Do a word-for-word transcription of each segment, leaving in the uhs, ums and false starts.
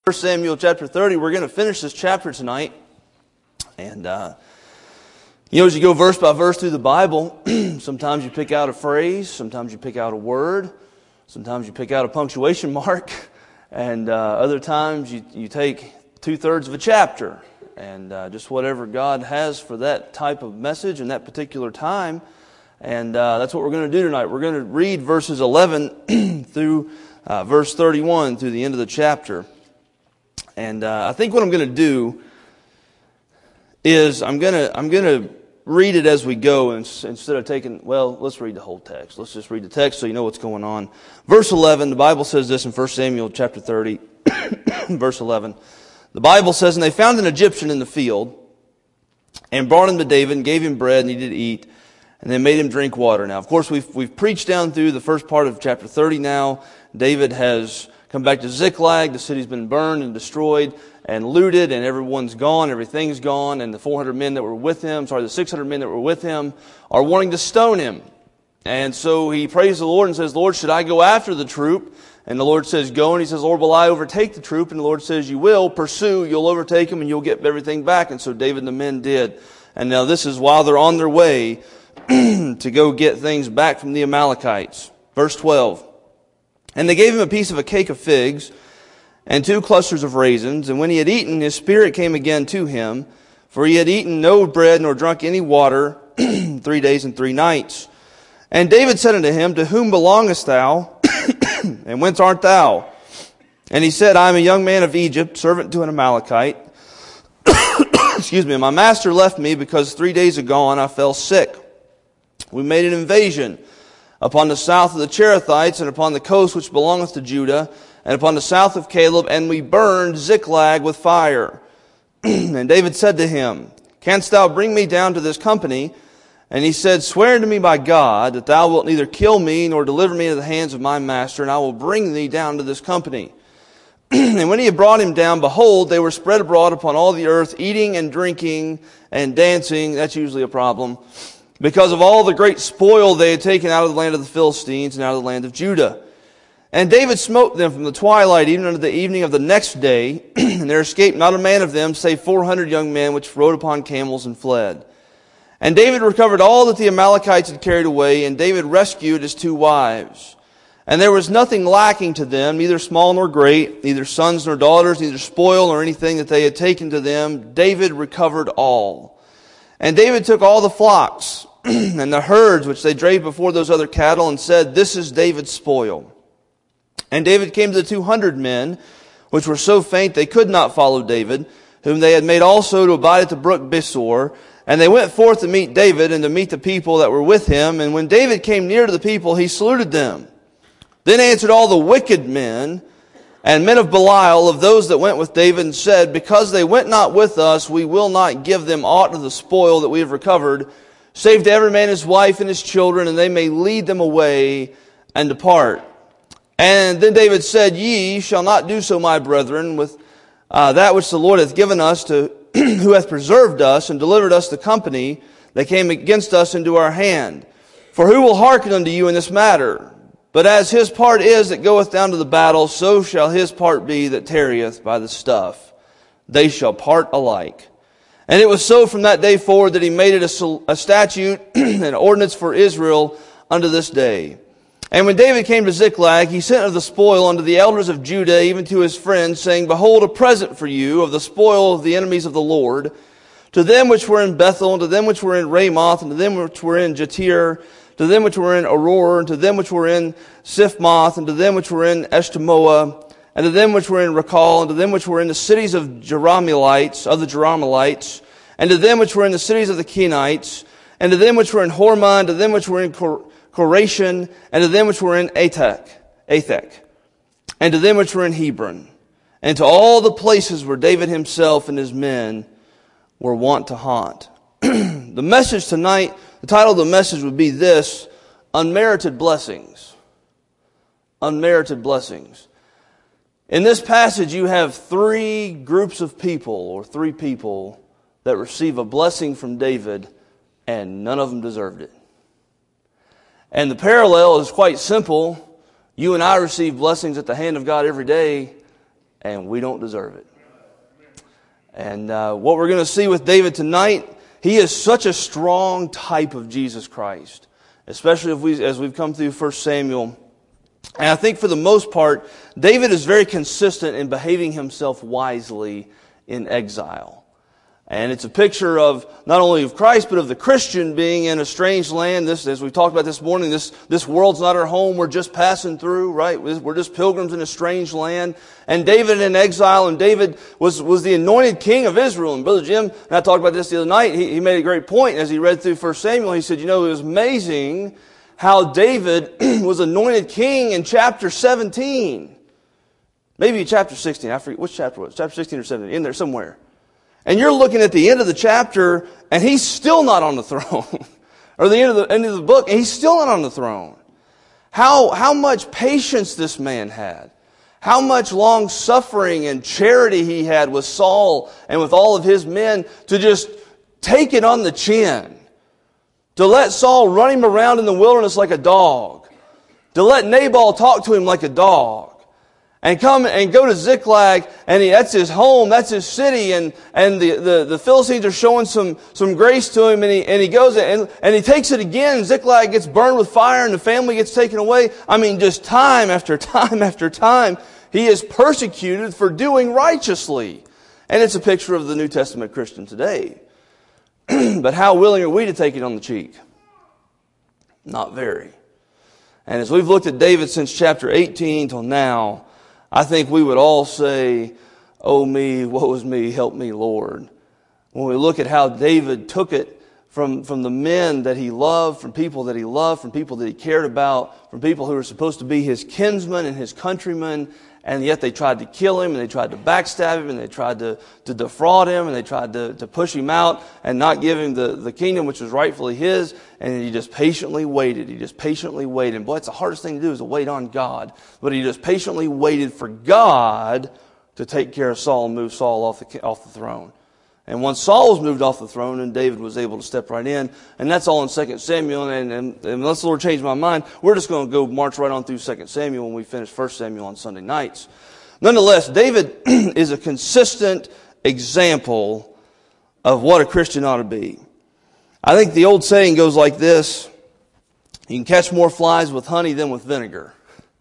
First Samuel chapter thirty. We're going to finish this chapter tonight. And, uh, you know, as you go verse by verse through the Bible, sometimes you pick out a phrase, sometimes you pick out a word, sometimes you pick out a punctuation mark, and uh, other times you, you take two-thirds of a chapter. And uh, just whatever God has for that type of message in that particular time. And uh, that's what we're going to do tonight. We're going to read verses eleven through uh, verse thirty-one through the end of the chapter. And uh, I think what I'm going to do is I'm going to I'm going to read it as we go, and instead of taking, well, let's read the whole text. Let's just read the text so you know what's going on. Verse eleven, the Bible says this in First Samuel chapter thirty, verse eleven. The Bible says, "And they found an Egyptian in the field, and brought him to David, and gave him bread, and he did eat, and they made him drink water." Now, of course, we've we've preached down through the first part of chapter thirty now. David has come back to Ziklag. The city's been burned and destroyed and looted, and everyone's gone, everything's gone, and the four hundred men that were with him, sorry, the six hundred men that were with him are wanting to stone him. And so he prays the Lord and says, "Lord, should I go after the troop?" And the Lord says, "Go." And he says, "Lord, will I overtake the troop?" And the Lord says, "You will. Pursue. You'll overtake them, and you'll get everything back." And so David and the men did. And now this is while they're on their way to go get things back from the Amalekites. Verse twelve. "And they gave him a piece of a cake of figs, and two clusters of raisins. And when he had eaten, his spirit came again to him, for he had eaten no bread nor drunk any water three days and three nights. And David said unto him, To whom belongest thou, and whence art thou? And he said, I am a young man of Egypt, servant to an Amalekite. Excuse me. My master left me, because three days agone I fell sick. We made an invasion upon the south of the Cherethites, and upon the coast which belongeth to Judah, and upon the south of Caleb, and we burned Ziklag with fire. And David said to him, Canst thou bring me down to this company? And he said, Swear unto me by God, that thou wilt neither kill me, nor deliver me into the hands of my master, and I will bring thee down to this company. And when he had brought him down, behold, they were spread abroad upon all the earth, eating and drinking and dancing. That's usually a problem, because of all the great spoil they had taken out of the land of the Philistines and out of the land of Judah. And David smote them from the twilight even unto the evening of the next day, and there escaped not a man of them, save four hundred young men, which rode upon camels and fled. And David recovered all that the Amalekites had carried away, and David rescued his two wives. And there was nothing lacking to them, neither small nor great, neither sons nor daughters, neither spoil nor anything that they had taken to them. David recovered all. And David took all the flocks and the herds which they drave before those other cattle, and said, This is David's spoil. And David came to the two hundred men, which were so faint they could not follow David, whom they had made also to abide at the brook Besor. And they went forth to meet David, and to meet the people that were with him. And when David came near to the people, he saluted them. Then answered all the wicked men and men of Belial, of those that went with David, and said, Because they went not with us, we will not give them aught of the spoil that we have recovered, save to every man his wife and his children, and they may lead them away and depart. And then David said, Ye shall not do so, my brethren, with uh, that which the Lord hath given us, to who hath preserved us and delivered us the company that came against us into our hand. For who will hearken unto you in this matter? But as his part is that goeth down to the battle, so shall his part be that tarrieth by the stuff. They shall part alike. And it was so from that day forward that he made it a, a statute, an ordinance for Israel unto this day. And when David came to Ziklag, he sent of the spoil unto the elders of Judah, even to his friends, saying, Behold, a present for you of the spoil of the enemies of the Lord, to them which were in Bethel, and to them which were in Ramoth, and to them which were in Jatir, to them which were in Auror, and to them which were in Siphmoth, and to them which were in Eshtemoa, and to them which were in Rakal, and to them which were in the cities of Jerahmeelites, of the Jerahmeelites, and to them which were in the cities of the Kenites, and to them which were in Hormah, and to them which were in Cor- Koration, and to them which were in Athek, Athek, and to them which were in Hebron, and to all the places where David himself and his men were wont to haunt. The message tonight, the title of the message would be this: Unmerited Blessings. Unmerited Blessings. In this passage, you have three groups of people, or three people, that receive a blessing from David, and none of them deserved it. And the parallel is quite simple. You and I receive blessings at the hand of God every day, and we don't deserve it. And uh, what we're going to see with David tonight, he is such a strong type of Jesus Christ, especially if we, as we've come through First Samuel. And I think for the most part, David is very consistent in behaving himself wisely in exile. And it's a picture of not only of Christ, but of the Christian being in a strange land. This, as we talked about this morning, this, this world's not our home. We're just passing through, right? We're just pilgrims in a strange land. And David in exile, and David was, was the anointed king of Israel. And Brother Jim and I talked about this the other night. He, he made a great point as he read through First Samuel. He said, you know, it was amazing how David was anointed king in chapter seventeen. Maybe chapter sixteen. I forget which chapter it was. Chapter sixteen or seventeen. In there somewhere. And you're looking at the end of the chapter, and he's still not on the throne. Or the end of the end of the book, and he's still not on the throne. How how much patience this man had. How much long suffering and charity he had with Saul and with all of his men to just take it on the chin. To let Saul run him around in the wilderness like a dog. To let Nabal talk to him like a dog. And come and go to Ziklag, and he, that's his home, that's his city, and, and the, the, the Philistines are showing some, some grace to him, and he, and he goes and, and he takes it again, and Ziklag gets burned with fire, and the family gets taken away. I mean, just time after time after time, he is persecuted for doing righteously. And it's a picture of the New Testament Christian today. But how willing are we to take it on the cheek? Not very. And as we've looked at David since chapter eighteen till now, I think we would all say, oh me, woe is me, help me, Lord. When we look at how David took it from, from the men that he loved, from people that he loved, from people that he cared about, from people who were supposed to be his kinsmen and his countrymen, and yet they tried to kill him, and they tried to backstab him, and they tried to, to defraud him, and they tried to, to push him out and not give him the, the kingdom which was rightfully his, and he just patiently waited. He just patiently waited. And boy, it's the hardest thing to do is to wait on God. But he just patiently waited for God to take care of Saul and move Saul off the, off the throne. And once Saul was moved off the throne, and David was able to step right in. And that's all in Second Samuel. And, and, and unless the Lord changed my mind, we're just going to go march right on through Second Samuel when we finish First Samuel on Sunday nights. Nonetheless, David is a consistent example of what a Christian ought to be. I think the old saying goes like this: you can catch more flies with honey than with vinegar.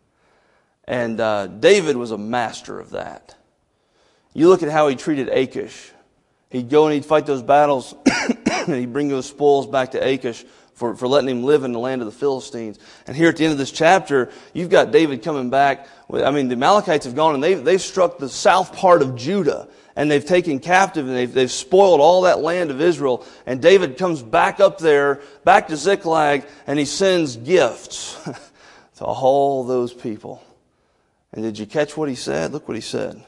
And uh, David was a master of that. You look at how he treated Achish. He'd go and he'd fight those battles, and he'd bring those spoils back to Achish for, for letting him live in the land of the Philistines. And here at the end of this chapter, you've got David coming back. I mean, the Amalekites have gone and they've, they've struck the south part of Judah, and they've taken captive, and they've, they've spoiled all that land of Israel. And David comes back up there, back to Ziklag, and he sends gifts to all those people. And did you catch what he said? Look what he said.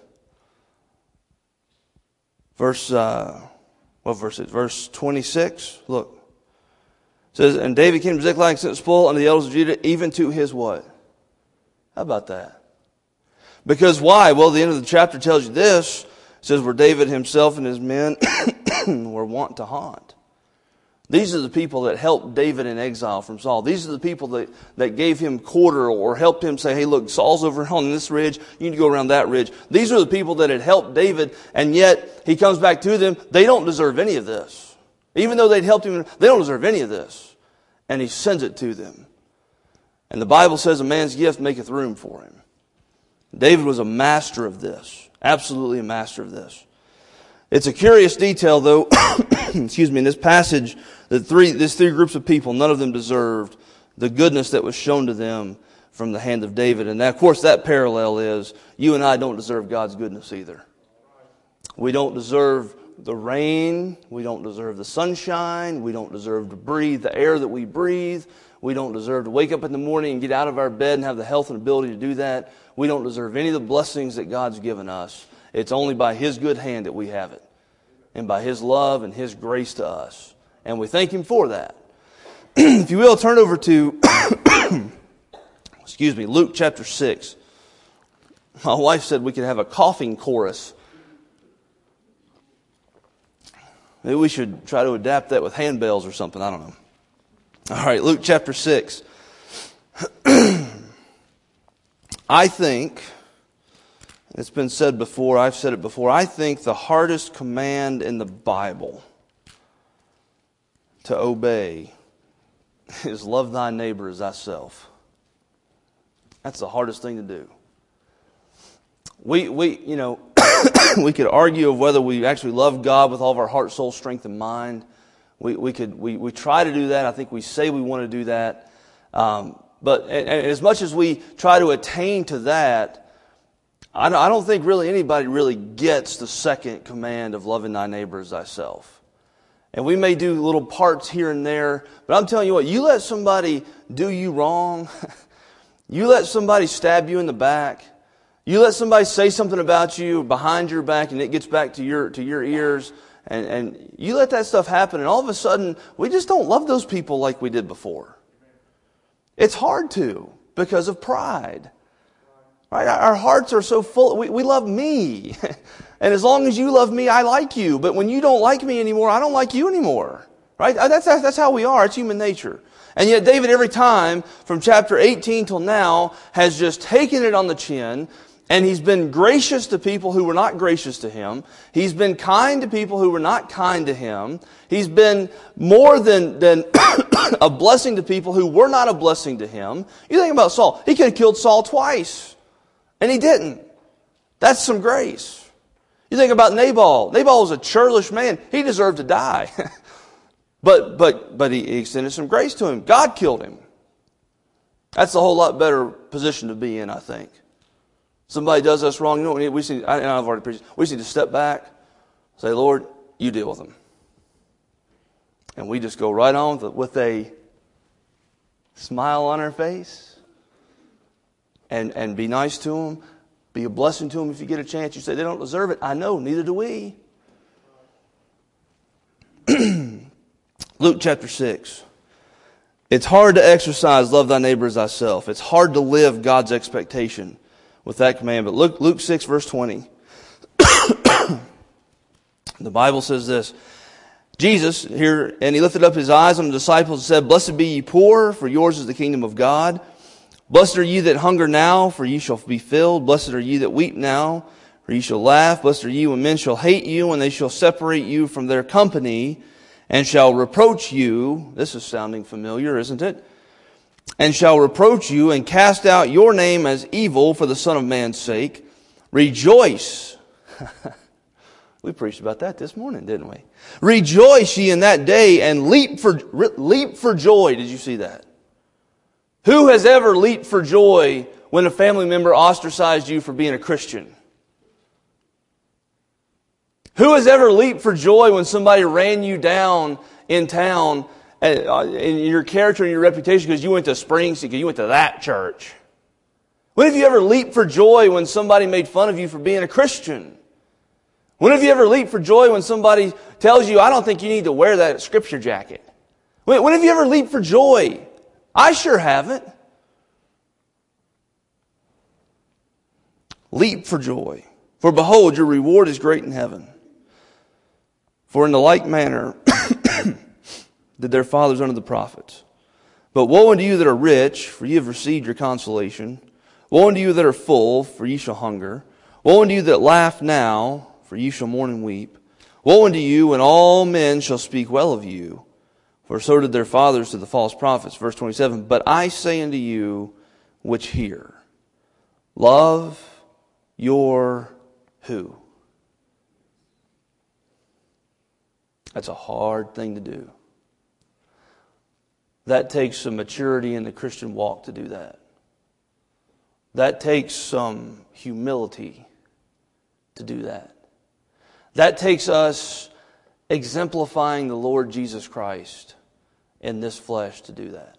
Verse, uh, what verse is it? Verse twenty-six. Look. It says, and David came to Ziklag and sent spoil unto the elders of Judah, even to his what? How about that? Because why? Well, the end of the chapter tells you this. It says, where David himself and his men were wont to haunt. These are the people that helped David in exile from Saul. These are the people that, that gave him quarter or helped him say, hey, look, Saul's over on this ridge. You need to go around that ridge. These are the people that had helped David, and yet he comes back to them. They don't deserve any of this. Even though they'd helped him, they don't deserve any of this. And he sends it to them. And the Bible says a man's gift maketh room for him. David was a master of this. Absolutely a master of this. It's a curious detail, though, excuse me, in this passage, that three, these three groups of people, none of them deserved the goodness that was shown to them from the hand of David. And that, of course, that parallel is you and I don't deserve God's goodness either. We don't deserve the rain. We don't deserve the sunshine. We don't deserve to breathe the air that we breathe. We don't deserve to wake up in the morning and get out of our bed and have the health and ability to do that. We don't deserve any of the blessings that God's given us. It's only by His good hand that we have it. And by His love and His grace to us. And we thank Him for that. If you will, turn over to, excuse me, Luke chapter six. My wife said we could have a coughing chorus. Maybe we should try to adapt that with handbells or something. I don't know. All right, Luke chapter six. I think, It's been said before, I've said it before, I think the hardest command in the Bible to obey is love thy neighbor as thyself. That's the hardest thing to do. We, we you know, we could argue of whether we actually love God with all of our heart, soul, strength, and mind. We, we could we, we try to do that. I think we say we want to do that. Um, but and, and as much as we try to attain to that, I don't think really anybody really gets the second command of loving thy neighbor as thyself. And we may do little parts here and there, but I'm telling you what, you let somebody do you wrong, you let somebody stab you in the back, you let somebody say something about you behind your back and it gets back to your to your ears, and, and you let that stuff happen, and all of a sudden, we just don't love those people like we did before. It's hard to, because of pride. Right? Our hearts are so full. We, we love me. And as long as you love me, I like you. But when you don't like me anymore, I don't like you anymore. Right? That's, that's how we are. It's human nature. And yet David, every time, from chapter eighteen till now, has just taken it on the chin. And he's been gracious to people who were not gracious to him. He's been kind to people who were not kind to him. He's been more than, than a blessing to people who were not a blessing to him. You think about Saul. He could have killed Saul twice. And he didn't. That's some grace. You think about Nabal. Nabal was a churlish man. He deserved to die. but but but he extended some grace to him. God killed him. That's a whole lot better position to be in, I think. Somebody does us wrong. You know, we see. I, I've already preached. We just need to step back, say, Lord, you deal with them, and we just go right on with, with a smile on our face. And, and be nice to them. Be a blessing to them if you get a chance. You say, they don't deserve it. I know, neither do we. Luke chapter six. It's hard to exercise love thy neighbor as thyself. It's hard to live God's expectation with that command. But Luke, Luke six verse twenty. The Bible says this. Jesus here, and he lifted up his eyes on the disciples and said, Blessed be ye poor, for yours is the kingdom of God. Blessed are ye that hunger now, for ye shall be filled. Blessed are ye that weep now, for ye shall laugh. Blessed are ye when men shall hate you, and they shall separate you from their company, and shall reproach you. This is sounding familiar, isn't it? And shall reproach you, and cast out your name as evil for the Son of Man's sake. Rejoice. We preached about that this morning, didn't we? Rejoice ye in that day, and leap for leap for joy. Did you see that? Who has ever leaped for joy when a family member ostracized you for being a Christian? Who has ever leaped for joy when somebody ran you down in town in your character and your reputation because you went to Springsteen, because you went to that church? When have you ever leaped for joy when somebody made fun of you for being a Christian? When have you ever leaped for joy when somebody tells you, I don't think you need to wear that scripture jacket? When, when have you ever leaped for joy? I sure haven't. Leap for joy. For behold, your reward is great in heaven. For in the like manner did their fathers unto the prophets. But woe unto you that are rich, for ye have received your consolation. Woe unto you that are full, for ye shall hunger. Woe unto you that laugh now, for ye shall mourn and weep. Woe unto you when all men shall speak well of you. For so did their fathers to the false prophets. Verse twenty-seven, but I say unto you which hear, love your who? That's a hard thing to do. That takes some maturity in the Christian walk to do that. That takes some humility to do that. That takes us exemplifying the Lord Jesus Christ in this flesh to do that.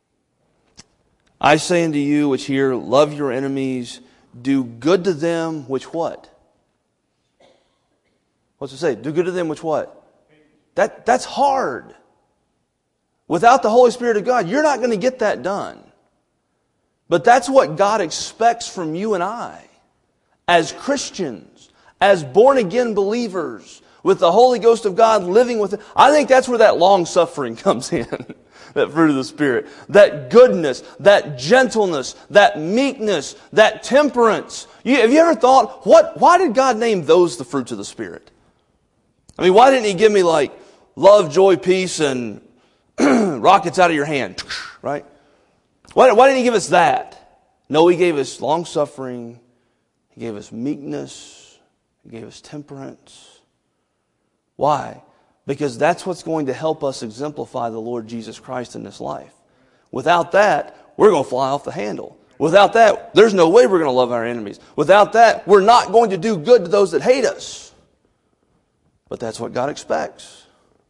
I say unto you which hear, love your enemies, do good to them which what? What's it say? Do good to them which what? That, that's hard. Without the Holy Spirit of God, you're not going to get that done. But that's what God expects from you and I as Christians, as born-again believers, with the Holy Ghost of God living with it. I think that's where that long suffering comes in. That fruit of the Spirit. That goodness, that gentleness, that meekness, that temperance. You, have you ever thought, what? why did God name those the fruits of the Spirit? I mean, why didn't He give me like love, joy, peace, and rockets out of your hand? Right? Why, why didn't He give us that? No, He gave us long-suffering. He gave us meekness. He gave us temperance. Why? Because that's what's going to help us exemplify the Lord Jesus Christ in this life. Without that, we're going to fly off the handle. Without that, there's no way we're going to love our enemies. Without that, we're not going to do good to those that hate us. But that's what God expects.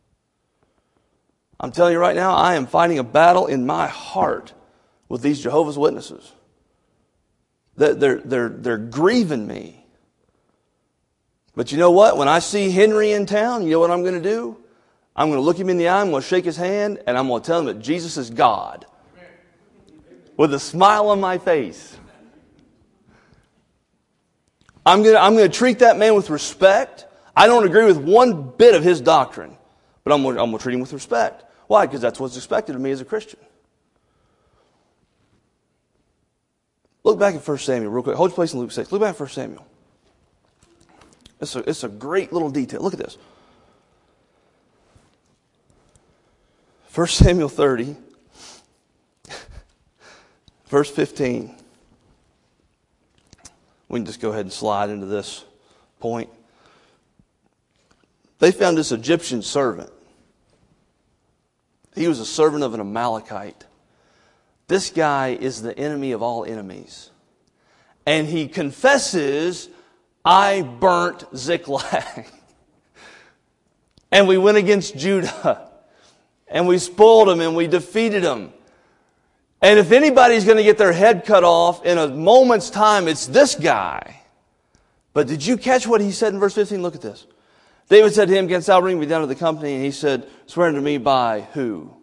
I'm telling you right now, I am fighting a battle in my heart with these Jehovah's Witnesses. They're, they're, they're, they're grieving me. But you know what? When I see Henry in town, you know what I'm going to do? I'm going to look him in the eye, I'm going to shake his hand, and I'm going to tell him that Jesus is God. With a smile on my face. I'm going to, I'm going to treat that man with respect. I don't agree with one bit of his doctrine, but I'm going to, I'm going to treat him with respect. Why? Because that's what's expected of me as a Christian. Look back at First Samuel real quick. Hold your place in Luke six. Look back at First Samuel. It's a, it's a great little detail. Look at this. First Samuel thirty, verse fifteen. We can just go ahead and slide into this point. They found this Egyptian servant. He was a servant of an Amalekite. This guy is the enemy of all enemies. And he confesses, I burnt Ziklag. And we went against Judah. And we spoiled them and we defeated them. And if anybody's going to get their head cut off in a moment's time, it's this guy. But did you catch what he said in verse fifteen? Look at this. David said to him, "Canst thou bring me down to the company?" And he said, "Swear unto me by who?"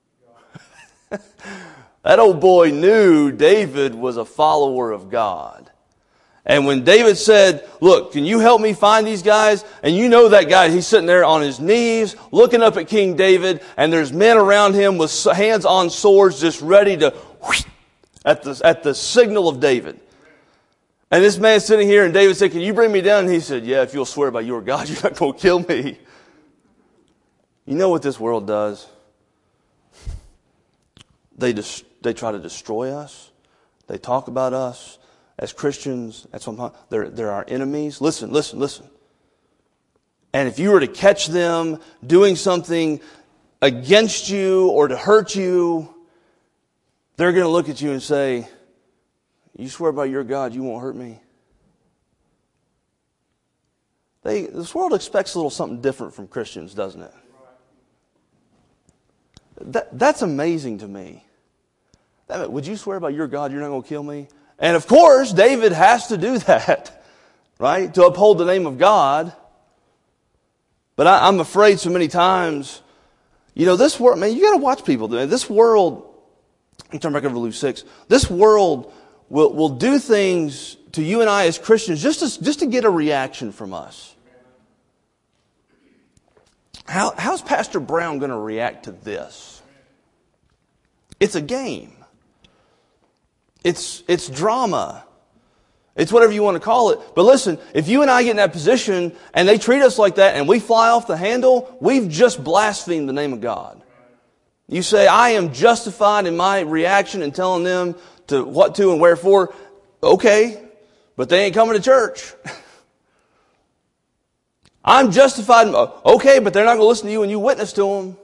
That old boy knew David was a follower of God. And when David said, "Look, can you help me find these guys?" And you know that guy, he's sitting there on his knees, looking up at King David, and there's men around him with hands on swords just ready to whoosh, at the, at the signal of David. And this man's sitting here, and David said, "Can you bring me down?" And he said, "Yeah, if you'll swear by your God, you're not going to kill me." You know what this world does? They just, they try to destroy us. They talk about us. As Christians, that's what I'm, they're, they're our enemies. Listen, listen, listen. And if you were to catch them doing something against you or to hurt you, they're going to look at you and say, "You swear by your God you won't hurt me." They, this world expects a little something different from Christians, doesn't it? That, that's amazing to me. That, would you swear by your God you're not going to kill me? And of course, David has to do that, right? To uphold the name of God. But I, I'm afraid so many times, you know, this world, man, you got to watch people. This world, I'm turn back over to Luke six. This world will, will do things to you and I as Christians just to, just to get a reaction from us. How, how's Pastor Brown going to react to this? It's a game. It's, it's drama. It's whatever you want to call it. But listen, if you and I get in that position and they treat us like that and we fly off the handle, we've just blasphemed the name of God. You say, "I am justified in my reaction and telling them to what to and wherefore." Okay, but they ain't coming to church. I'm justified. Okay, but they're not going to listen to you when you witness to them.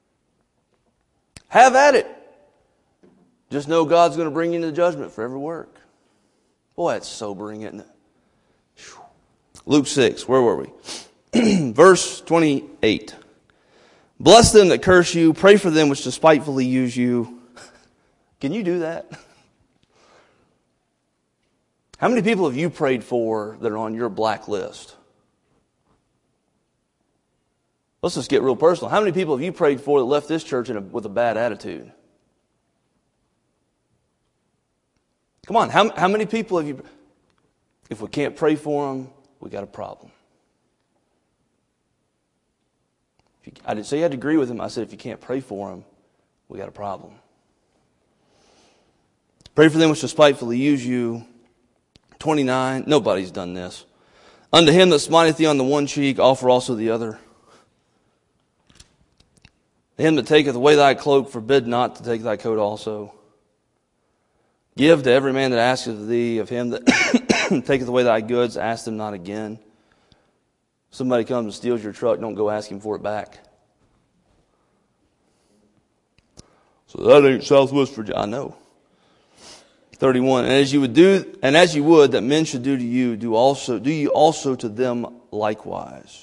Have at it. Just know God's going to bring you into judgment for every work. Boy, that's sobering, isn't it? Luke six, where were we? Verse twenty-eight. "Bless them that curse you, pray for them which despitefully use you." Can you do that? How many people have you prayed for that are on your black list? Let's just get real personal. How many people have you prayed for that left this church in a, with a bad attitude? Come on, how, how many people have you... If we can't pray for them, we got a problem. If you, I didn't say you had to agree with them. I said if you can't pray for them, we got a problem. Pray for them which despitefully use you. twenty-nine, nobody's done this. Unto him that smiteth thee on the one cheek, offer also the other. Him that taketh away thy cloak, forbid not to take thy coat also. Give to every man that asketh thee. Of him that taketh away thy goods, ask them not again. Somebody comes and steals your truck, don't go ask him for it back. So that ain't Southwest Virginia. I know. thirty-one. And as you would do, and as you would that men should do to you, do also do you also to them likewise.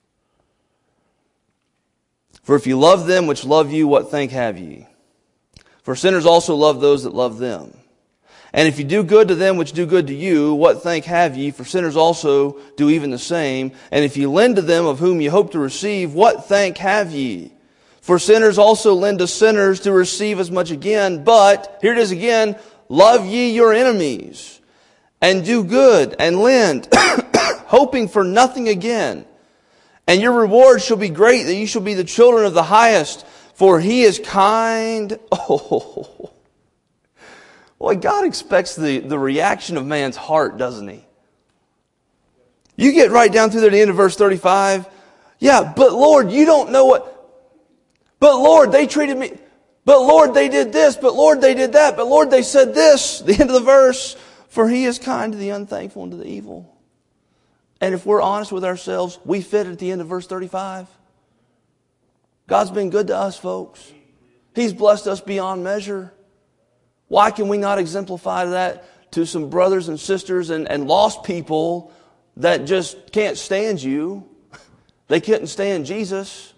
For if you love them which love you, what thank have ye? For sinners also love those that love them. And if you do good to them which do good to you, what thank have ye? For sinners also do even the same. And if you lend to them of whom you hope to receive, what thank have ye? For sinners also lend to sinners to receive as much again. But, here it is again, love ye your enemies, and do good, and lend, hoping for nothing again. And your reward shall be great, that you shall be the children of the highest, for he is kind. Oh, boy, God expects the, the reaction of man's heart, doesn't he? You get right down through there to the end of verse thirty-five. Yeah, but Lord, you don't know what... But Lord, they treated me... But Lord, they did this. But Lord, they did that. But Lord, they said this. The end of the verse. For he is kind to the unthankful and to the evil. And if we're honest with ourselves, we fit at the end of verse thirty-five. God's been good to us, folks. He's blessed us beyond measure. Why can we not exemplify that to some brothers and sisters and, and lost people that just can't stand you? They couldn't stand Jesus.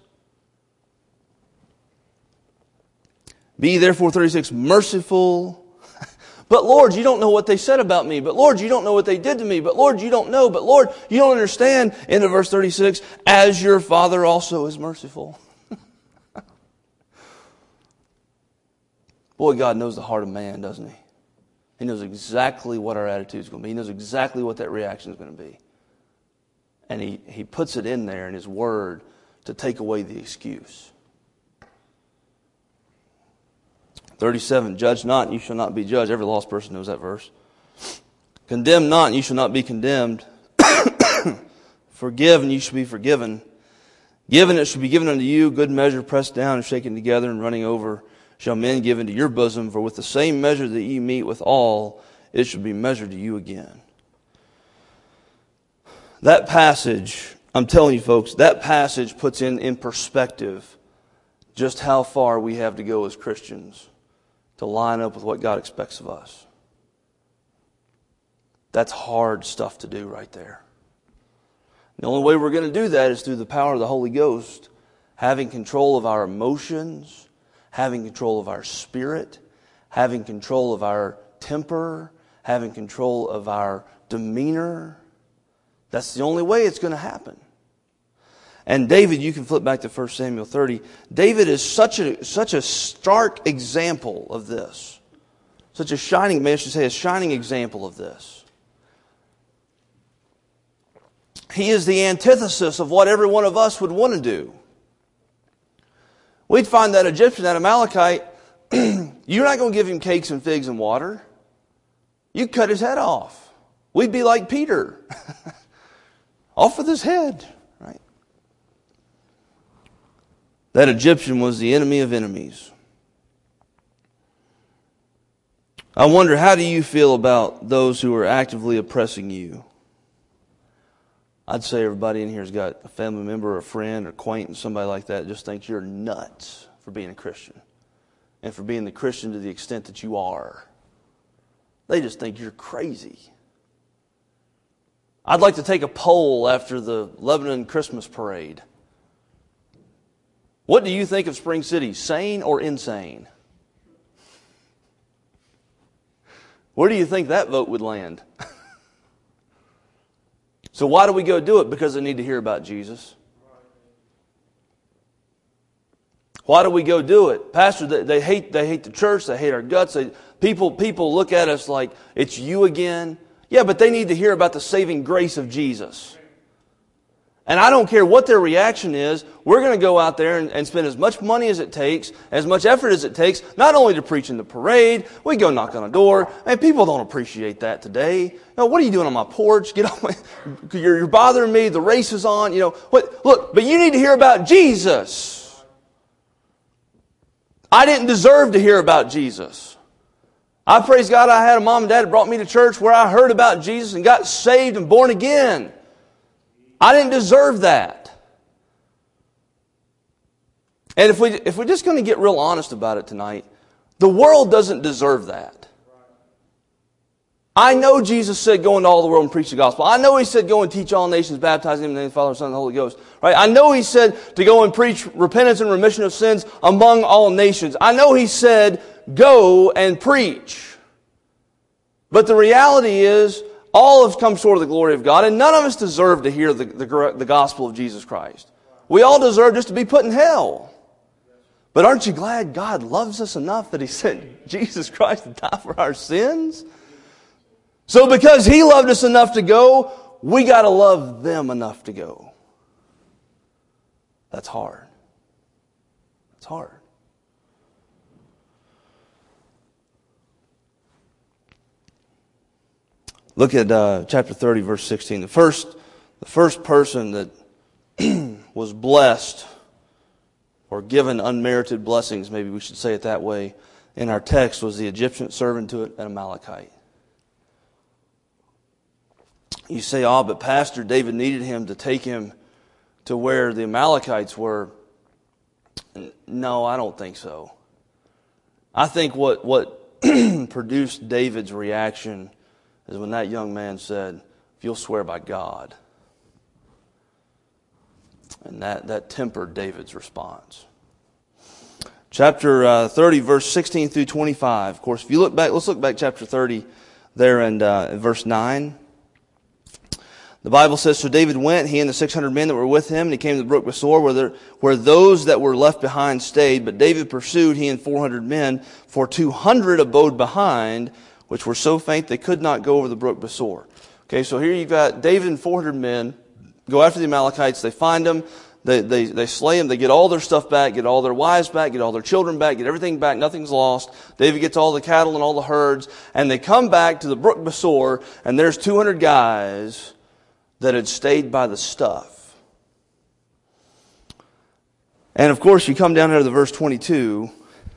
Be therefore, thirty-six, merciful. But Lord, you don't know what they said about me. But Lord, you don't know what they did to me. But Lord, you don't know. But Lord, you don't understand. Into verse thirty-six, as your Father also is merciful. Boy, God knows the heart of man, doesn't He? He knows exactly what our attitude is going to be. He knows exactly what that reaction is going to be. And He, he puts it in there in His Word to take away the excuse. thirty-seven, judge not, and you shall not be judged. Every lost person knows that verse. Condemn not, and you shall not be condemned. Forgive, and you shall be forgiven. Give, and it shall be given unto you. Good measure, pressed down and shaken together and running over, shall men give into your bosom. For with the same measure that ye meet withal, it shall be measured to you again. That passage, I'm telling you folks, that passage puts in, in perspective just how far we have to go as Christians to line up with what God expects of us. That's hard stuff to do right there. The only way we're going to do that is through the power of the Holy Ghost, having control of our emotions, having control of our spirit, having control of our temper, having control of our demeanor. That's the only way it's going to happen. And David, you can flip back to First Samuel thirty. David is such a such a stark example of this. Such a shining, maybe I should say a shining example of this. He is the antithesis of what every one of us would want to do. We'd find that Egyptian, that Amalekite, you're not going to give him cakes and figs and water. You cut his head off. We'd be like Peter. Off with his head. Right? That Egyptian was the enemy of enemies. I wonder, how do you feel about those who are actively oppressing you? I'd say everybody in here has got a family member, a friend, or acquaintance, somebody like that, that just thinks you're nuts for being a Christian. And for being the Christian to the extent that you are. They just think you're crazy. I'd like to take a poll after the Lebanon Christmas parade. What do you think of Spring City? Sane or insane? Where do you think that vote would land? So why do we go do it? Because they need to hear about Jesus. Why do we go do it? Pastor, they, they hate they hate the church, they hate our guts. They, people, people look at us like, it's you again. Yeah, but they need to hear about the saving grace of Jesus. And I don't care what their reaction is, we're going to go out there and, and spend as much money as it takes, as much effort as it takes, not only to preach in the parade, we go knock on a door. And people don't appreciate that today. You know, what are you doing on my porch? Get off my, you're, you're bothering me, the race is on, you know. What, look, but you need to hear about Jesus. I didn't deserve to hear about Jesus. I praise God I had a mom and dad that brought me to church where I heard about Jesus and got saved and born again. I didn't deserve that. And if we if we're just going to get real honest about it tonight, the world doesn't deserve that. I know Jesus said go into all the world and preach the gospel. I know He said go and teach all nations, baptizing them in the name of the Father, Son, and the Holy Ghost. Right? I know He said to go and preach repentance and remission of sins among all nations. I know He said go and preach. But the reality is, all have come short of the glory of God, and none of us deserve to hear the, the, the gospel of Jesus Christ. We all deserve just to be put in hell. But aren't you glad God loves us enough that He sent Jesus Christ to die for our sins? So because He loved us enough to go, we got to love them enough to go. That's hard. That's hard. Look at uh, chapter thirty, verse sixteen. The first, the first person that was blessed or given unmerited blessings, maybe we should say it that way, in our text was the Egyptian servant to it, an Amalekite. You say, oh, but Pastor, David needed him to take him to where the Amalekites were. No, I don't think so. I think what, what produced David's reaction is when that young man said, if you'll swear by God. And that, that tempered David's response. Chapter uh, thirty, verse sixteen through twenty-five. Of course, if you look back, let's look back chapter thirty there and uh, in verse nine. The Bible says, so David went, he and the six hundred men that were with him, and he came to the brook Besor, where, there, where those that were left behind stayed. But David pursued, he and four hundred men, for two hundred abode behind, which were so faint they could not go over the brook Besor. Okay, so here you've got David and four hundred men go after the Amalekites. They find them, they, they, they slay them, they get all their stuff back, get all their wives back, get all their children back, get everything back, nothing's lost. David gets all the cattle and all the herds, and they come back to the brook Besor, and there's two hundred guys that had stayed by the stuff. And of course, you come down here to the verse twenty-two.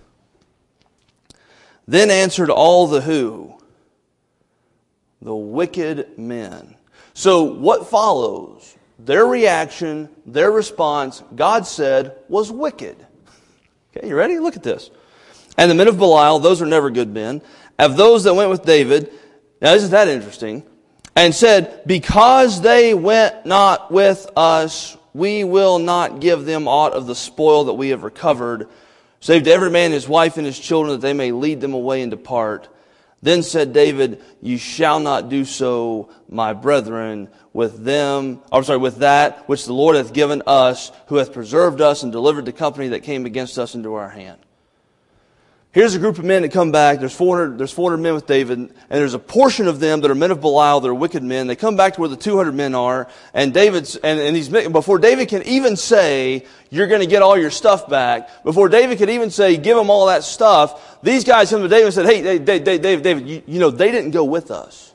Then answered all the who? The wicked men. So what follows? Their reaction, their response, God said, was wicked. Okay, you ready? Look at this. And the men of Belial, those are never good men, of those that went with David. Now isn't that interesting? And said, because they went not with us, we will not give them aught of the spoil that we have recovered, save to every man his wife and his children, that they may lead them away and depart. Then said David, you shall not do so, my brethren, with them, I'm sorry, with that which the Lord hath given us, who hath preserved us and delivered the company that came against us into our hand. Here's a group of men that come back. There's four hundred, there's four hundred men with David, and there's a portion of them that are men of Belial, that are wicked men. They come back to where the two hundred men are, and David's, and, and these, before David can even say, you're going to get all your stuff back, before David could even say, give them all that stuff, these guys come to David and said, hey, David, David, David, you, you know, they didn't go with us.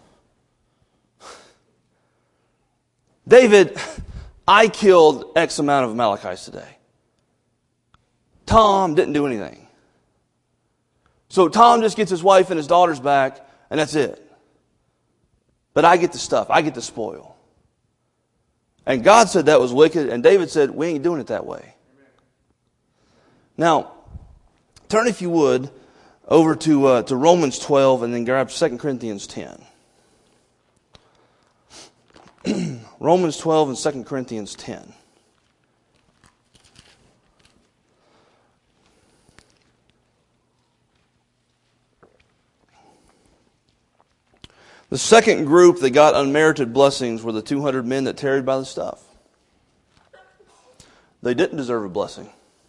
David, I killed X amount of Amalekites today. Tom didn't do anything. So Tom just gets his wife and his daughters back, and that's it. But I get the stuff. I get the spoil. And God said that was wicked, and David said, we ain't doing it that way. Now, turn, if you would, over to uh, to Romans twelve, and then grab Second Corinthians ten. Romans twelve and Second Corinthians ten. The second group that got unmerited blessings were the two hundred men that tarried by the stuff. They didn't deserve a blessing.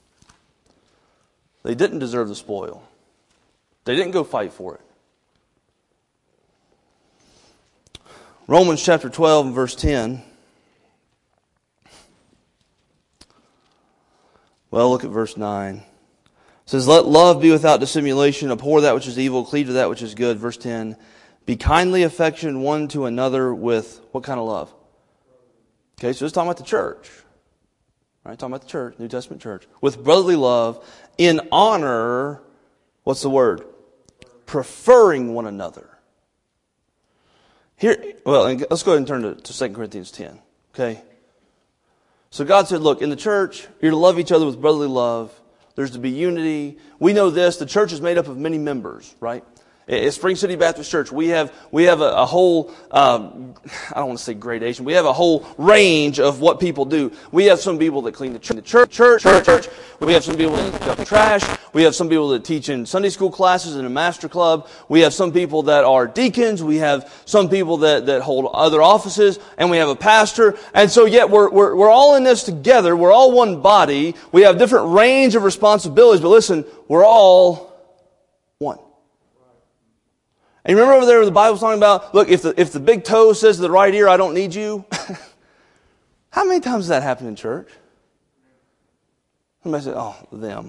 They didn't deserve the spoil. They didn't go fight for it. Romans chapter twelve and verse ten. Well, look at verse nine. It says, let love be without dissimulation, abhor that which is evil, cleave to that which is good. Verse ten, be kindly affectioned one to another with what kind of love? Okay, so it's talking about the church. All right, talking about the church, New Testament church. With brotherly love, in honor, what's the word? Preferring one another. Here, well, let's go ahead and turn to, to Second Corinthians ten. Okay? So God said, look, in the church, you're to love each other with brotherly love. There's to be unity. We know this. The church is made up of many members, right? At Spring City Baptist Church, we have we have a, a whole, um, I don't want to say gradation, we have a whole range of what people do. We have some people that clean the church, church, church, church. We have some people that pick up the trash. We have some people that teach in Sunday school classes in a master club. We have some people that are deacons. We have some people that, that hold other offices. And we have a pastor. And so yet we're, we're, we're all in this together. We're all one body. We have different range of responsibilities. But listen, we're all one. And you remember over there the Bible's talking about, look, if the, if the big toe says to the right ear, I don't need you. How many times does that happen in church? Somebody said, oh, them.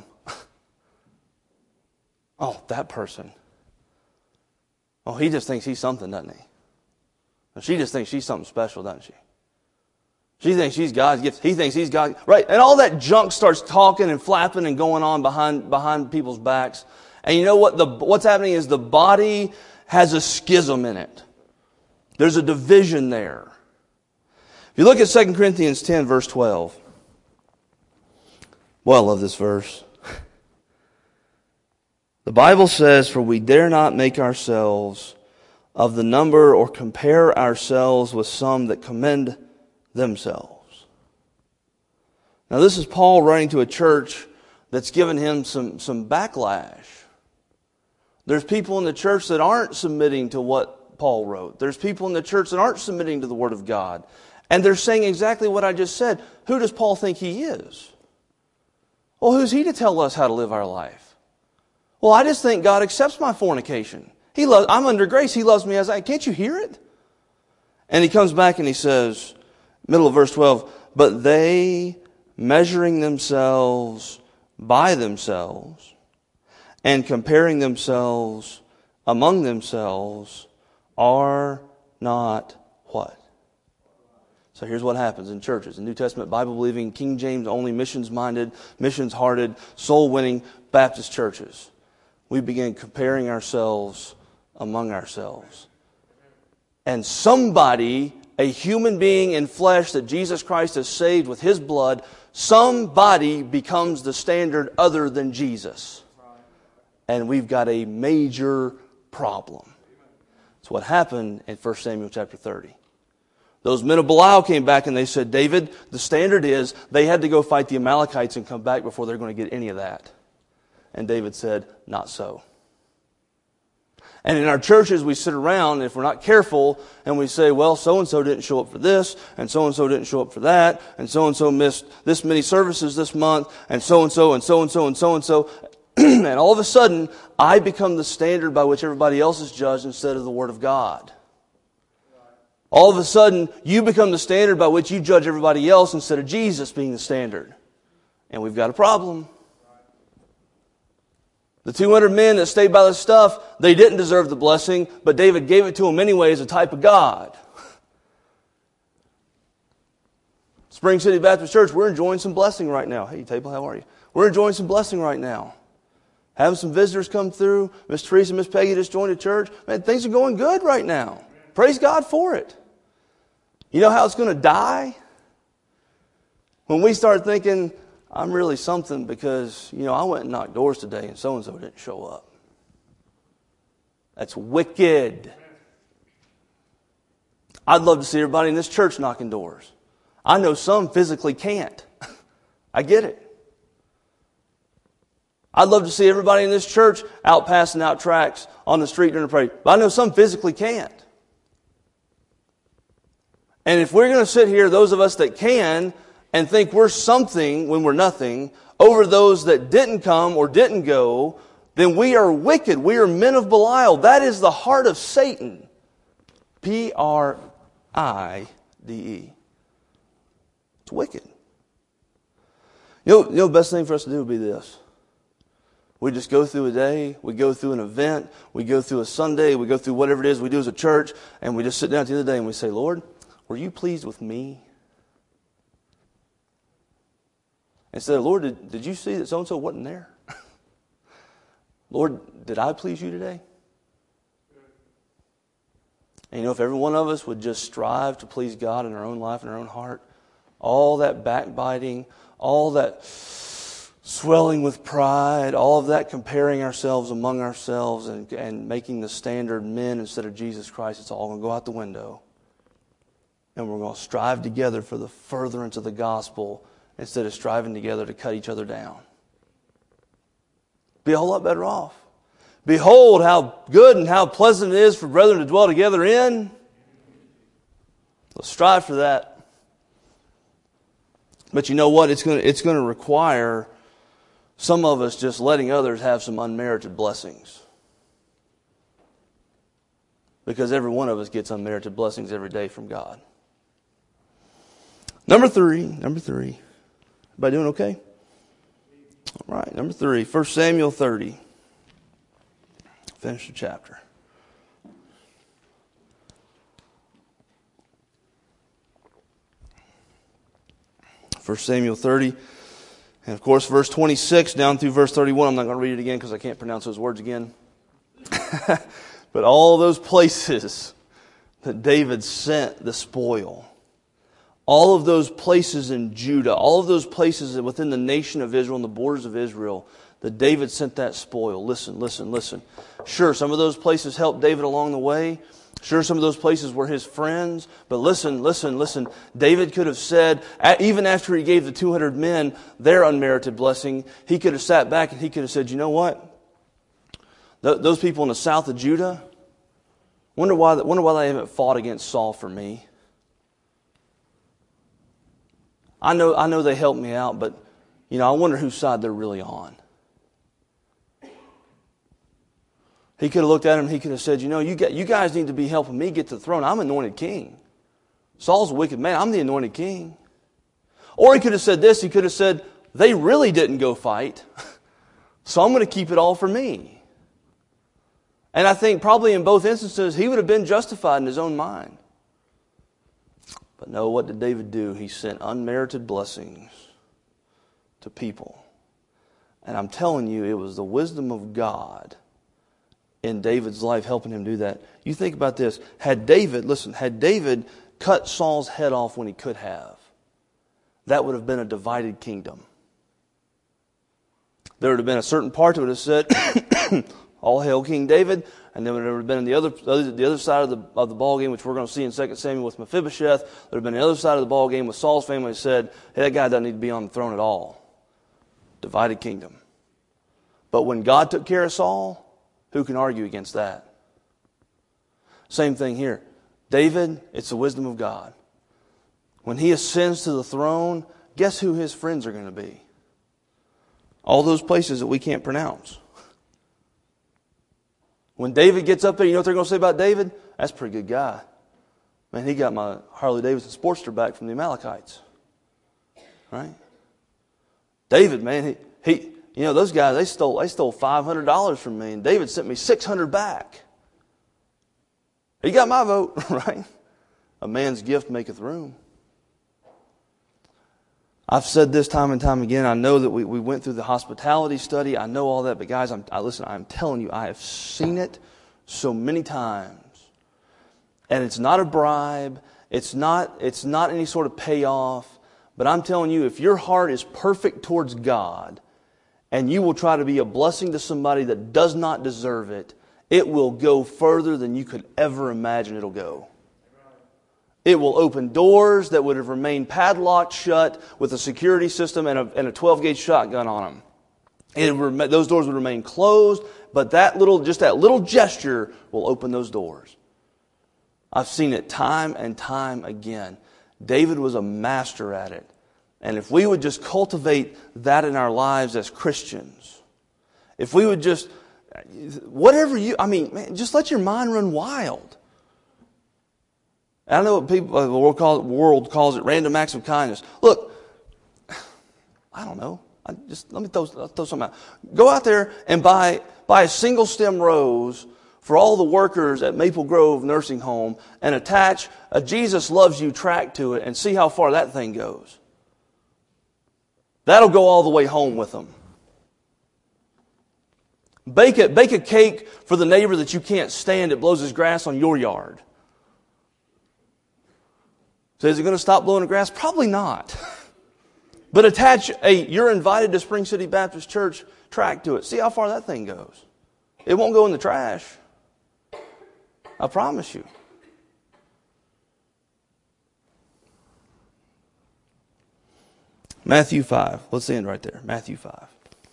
Oh, that person. Oh, he just thinks he's something, doesn't he? And she just thinks she's something special, doesn't she? She thinks she's God's gift. He thinks he's God. Right. And all that junk starts talking and flapping and going on behind, behind people's backs. And you know what? The, what's happening is the body has a schism in it. There's a division there. If you look at Second Corinthians ten, verse twelve. Well, I love this verse. The Bible says, for we dare not make ourselves of the number or compare ourselves with some that commend themselves. Now this is Paul writing to a church that's given him some, some backlash. There's people in the church that aren't submitting to what Paul wrote. There's people in the church that aren't submitting to the Word of God. And they're saying exactly what I just said. Who does Paul think he is? Well, who's he to tell us how to live our life? Well, I just think God accepts my fornication. He loves, I'm under grace. He loves me as I am. Can't you hear it? And he comes back and he says, middle of verse twelve, but they, measuring themselves by themselves and comparing themselves among themselves, are not what? So here's what happens in churches. In New Testament, Bible-believing, King James-only, missions-minded, missions-hearted, soul-winning Baptist churches. We begin comparing ourselves among ourselves. And somebody, a human being in flesh that Jesus Christ has saved with His blood, somebody becomes the standard other than Jesus. And we've got a major problem. That's what happened in First Samuel chapter thirty. Those men of Belial came back and they said, David, the standard is they had to go fight the Amalekites and come back before they're going to get any of that. And David said, not so. And in our churches, we sit around, and if we're not careful, and we say, well, so-and-so didn't show up for this, and so-and-so didn't show up for that, and so-and-so missed this many services this month, and so-and-so, and so-and-so, and so-and-so. And all of a sudden, I become the standard by which everybody else is judged instead of the Word of God. All of a sudden, you become the standard by which you judge everybody else instead of Jesus being the standard. And we've got a problem. The two hundred men that stayed by the stuff, they didn't deserve the blessing, but David gave it to them anyway as a type of God. Spring City Baptist Church, we're enjoying some blessing right now. Hey, Table, how are you? We're enjoying some blessing right now. Having some visitors come through. Miss Teresa and Miss Peggy just joined the church. Man, things are going good right now. Praise God for it. You know how it's going to die? When we start thinking, I'm really something because, you know, I went and knocked doors today and so-and-so didn't show up. That's wicked. I'd love to see everybody in this church knocking doors. I know some physically can't. I get it. I'd love to see everybody in this church out passing out tracts on the street during the parade. But I know some physically can't. And if we're going to sit here, those of us that can, and think we're something when we're nothing, over those that didn't come or didn't go, then we are wicked. We are men of Belial. That is the heart of Satan. P R I D E. It's wicked. You know, you know, the best thing for us to do would be this. We just go through a day, we go through an event, we go through a Sunday, we go through whatever it is we do as a church, and we just sit down at the end of the day and we say, Lord, were you pleased with me? Instead of, Lord, did, did you see that so-and-so wasn't there? Lord, did I please you today? And you know, if every one of us would just strive to please God in our own life and our own heart, all that backbiting, all that swelling with pride, all of that comparing ourselves among ourselves and, and making the standard men instead of Jesus Christ, it's all going to go out the window. And we're going to strive together for the furtherance of the gospel instead of striving together to cut each other down. Be a whole lot better off. Behold how good and how pleasant it is for brethren to dwell together in. Let's strive for that. But you know what? It's going to, it's going to require some of us just letting others have some unmerited blessings. Because every one of us gets unmerited blessings every day from God. Number three, number three. Everybody doing okay? All right, number three, First Samuel thirty. Finish the chapter. First Samuel thirty. And of course, verse twenty-six down through verse thirty-one. I'm not going to read it again because I can't pronounce those words again. But all those places that David sent the spoil, all of those places in Judah, all of those places within the nation of Israel and the borders of Israel, that David sent that spoil. Listen, listen, listen. Sure, some of those places helped David along the way. Sure, some of those places were his friends. But listen, listen, listen. David could have said, even after he gave the two hundred men their unmerited blessing, he could have sat back and he could have said, you know what? Th- those people in the south of Judah, wonder why, wonder why they haven't fought against Saul for me. I know, I know they helped me out, but you know, I wonder whose side they're really on. He could have looked at him and he could have said, you know, you, get, you guys need to be helping me get to the throne. I'm anointed king. Saul's a wicked man. I'm the anointed king. Or he could have said this. He could have said, they really didn't go fight, so I'm going to keep it all for me. And I think probably in both instances, he would have been justified in his own mind. But no, what did David do? He sent unmerited blessings to people. And I'm telling you, it was the wisdom of God in David's life helping him do that. You think about this. Had David, listen, had David cut Saul's head off when he could have, that would have been a divided kingdom. There would have been a certain part that would have said, all hail King David, and then there would have been the other, the other side of the, of the ball game, which we're going to see in Second Samuel with Mephibosheth. There would have been the other side of the ball game with Saul's family that said, hey, that guy doesn't need to be on the throne at all. Divided kingdom. But when God took care of Saul, who can argue against that? Same thing here. David, it's the wisdom of God. When he ascends to the throne, guess who his friends are going to be? All those places that we can't pronounce. When David gets up there, you know what they're going to say about David? That's a pretty good guy. Man, he got my Harley Davidson Sportster back from the Amalekites. Right? David, man, he... he You know, those guys, they stole they stole five hundred dollars from me, and David sent me six hundred dollars back. He got my vote, right? A man's gift maketh room. I've said this time and time again. I know that we, we went through the hospitality study. I know all that. But guys, I'm, I, listen, I'm telling you, I have seen it so many times. And it's not a bribe. It's not, it's not any sort of payoff. But I'm telling you, if your heart is perfect towards God, and you will try to be a blessing to somebody that does not deserve it, it will go further than you could ever imagine it'll go. It will open doors that would have remained padlocked shut with a security system and a, and a twelve-gauge shotgun on them. It would, those doors would remain closed, but that little, just that little gesture will open those doors. I've seen it time and time again. David was a master at it. And if we would just cultivate that in our lives as Christians, if we would just, whatever you, I mean, man, just let your mind run wild. I know what people, the world calls, world calls it random acts of kindness. Look, I don't know. I just let me throw, throw something out. Go out there and buy buy a single stem rose for all the workers at Maple Grove Nursing Home and attach a Jesus Loves You track to it and see how far that thing goes. That'll go all the way home with them. Bake a, bake a cake for the neighbor that you can't stand that blows his grass on your yard. So is it going to stop blowing the grass? Probably not. But attach a You're Invited to Spring City Baptist Church track to it. See how far that thing goes. It won't go in the trash. I promise you. Matthew five. Let's end right there. Matthew five.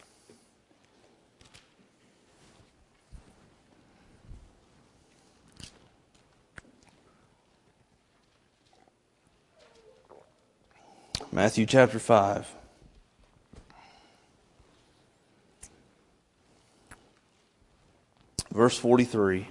Matthew chapter five. Verse forty-three.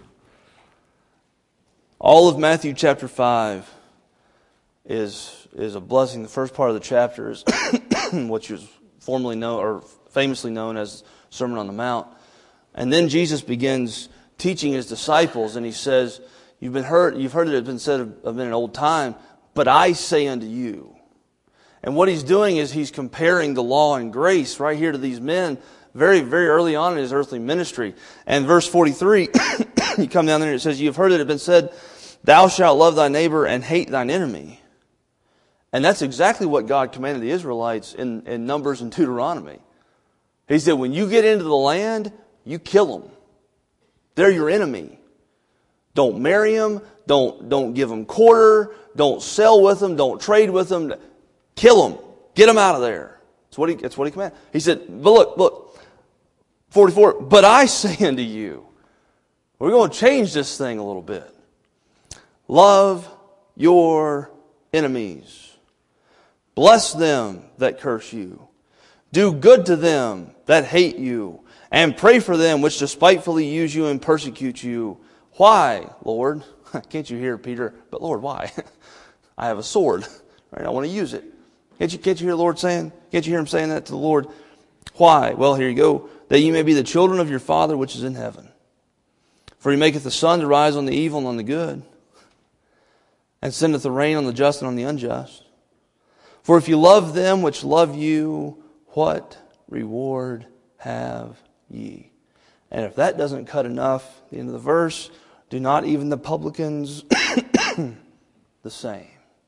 All of Matthew chapter five is, is a blessing. The first part of the chapter is which was formerly known or famously known as Sermon on the Mount. And then Jesus begins teaching his disciples, and he says, You've been heard, you've heard it has been said of, of in an old time, but I say unto you. And what he's doing is he's comparing the law and grace right here to these men very, very early on in his earthly ministry. And verse forty-three, you come down there and it says, You have heard it has been said, Thou shalt love thy neighbor and hate thine enemy. And that's exactly what God commanded the Israelites in, in Numbers and Deuteronomy. He said, when you get into the land, you kill them. They're your enemy. Don't marry them. Don't, don't give them quarter. Don't sell with them. Don't trade with them. Kill them. Get them out of there. That's what he, that's what he commanded. He said, but look, look, forty-four, but I say unto you, we're going to change this thing a little bit. Love your enemies. Bless them that curse you. Do good to them that hate you. And pray for them which despitefully use you and persecute you. Why, Lord? Can't you hear Peter? But Lord, why? I have a sword. Right? I want to use it. Can't you, can't you hear the Lord saying? Can't you hear him saying that to the Lord? Why? Well, here you go. That you may be the children of your Father which is in heaven. For he maketh the sun to rise on the evil and on the good, and sendeth the rain on the just and on the unjust. For if you love them which love you, what reward have ye? And if that doesn't cut enough, the end of the verse, do not even the publicans the same?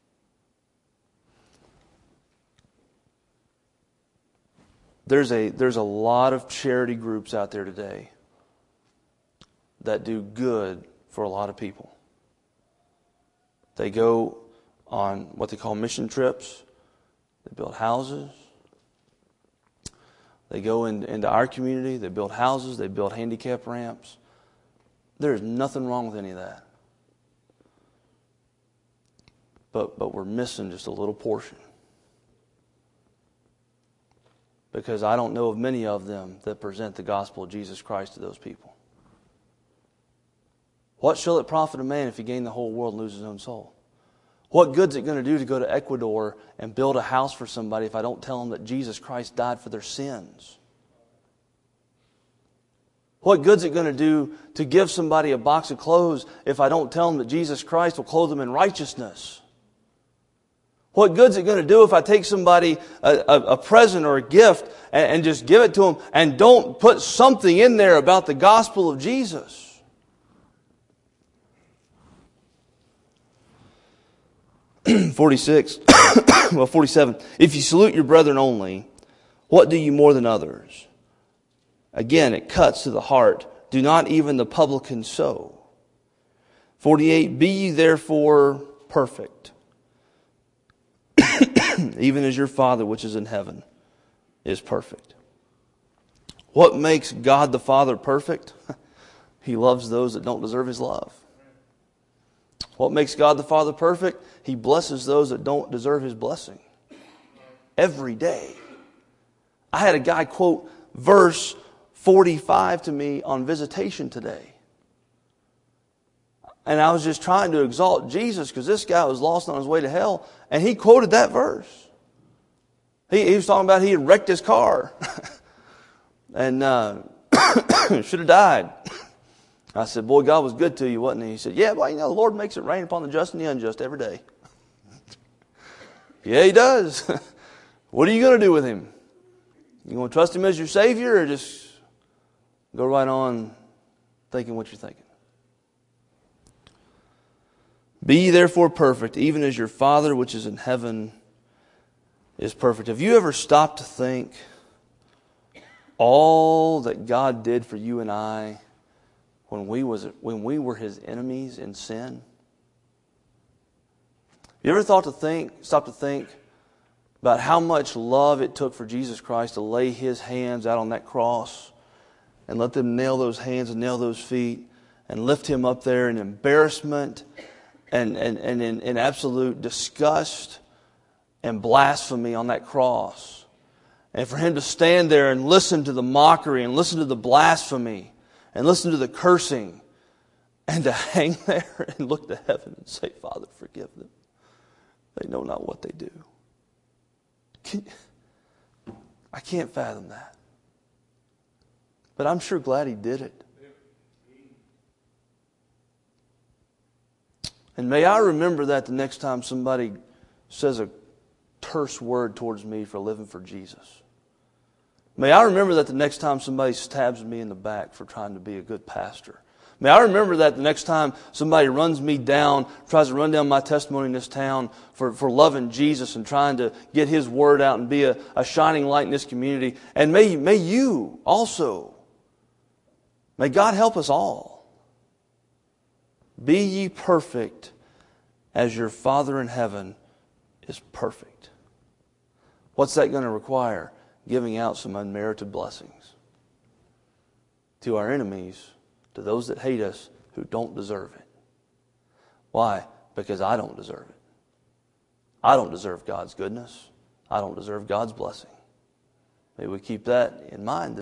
There's a, there's a lot of charity groups out there today that do good for a lot of people. They go on what they call mission trips. They build houses. They go in, into our community. They build houses. They build handicap ramps. There's nothing wrong with any of that. But, but we're missing just a little portion. Because I don't know of many of them that present the gospel of Jesus Christ to those people. What shall it profit a man if he gain the whole world and lose his own soul? What good's it going to do to go to Ecuador and build a house for somebody if I don't tell them that Jesus Christ died for their sins? What good's it going to do to give somebody a box of clothes if I don't tell them that Jesus Christ will clothe them in righteousness? What good's it going to do if I take somebody a, a, a present or a gift and, and just give it to them and don't put something in there about the gospel of Jesus? forty-six, well, forty-seven. If you salute your brethren only, what do you more than others? Again, it cuts to the heart. Do not even the publicans so? forty-eight. Be ye therefore perfect, even as your Father which is in heaven is perfect. What makes God the Father perfect? He loves those that don't deserve His love. What makes God the Father perfect? He blesses those that don't deserve His blessing. Every day. I had a guy quote verse forty-five to me on visitation today. And I was just trying to exalt Jesus because this guy was lost on his way to hell. And he quoted that verse. He, he was talking about he had wrecked his car and uh, should have died. I said, boy, God was good to you, wasn't he? He said, yeah, well, you know, the Lord makes it rain upon the just and the unjust every day. Yeah, he does. What are you going to do with him? You going to trust him as your Savior or just go right on thinking what you're thinking? Be ye therefore perfect, even as your Father which is in heaven is perfect. Have you ever stopped to think all that God did for you and I when we was when we were His enemies in sin? You ever thought to think, stop to think about how much love it took for Jesus Christ to lay His hands out on that cross and let them nail those hands and nail those feet and lift Him up there in embarrassment and, and, and in, in absolute disgust and blasphemy on that cross. And for Him to stand there and listen to the mockery and listen to the blasphemy and listen to the cursing and to hang there and look to heaven and say, Father, forgive them. They know not what they do. Can, I can't fathom that. But I'm sure glad He did it. And may I remember that the next time somebody says a terse word towards me for living for Jesus. May I remember that the next time somebody stabs me in the back for trying to be a good pastor. May I remember that the next time somebody runs me down, tries to run down my testimony in this town for, for loving Jesus and trying to get His word out and be a, a shining light in this community. And may, may you also, may God help us all. Be ye perfect as your Father in heaven is perfect. What's that going to require? Giving out some unmerited blessings to our enemies, to those that hate us who don't deserve it. Why? Because I don't deserve it. I don't deserve God's goodness. I don't deserve God's blessing. May we keep that in mind.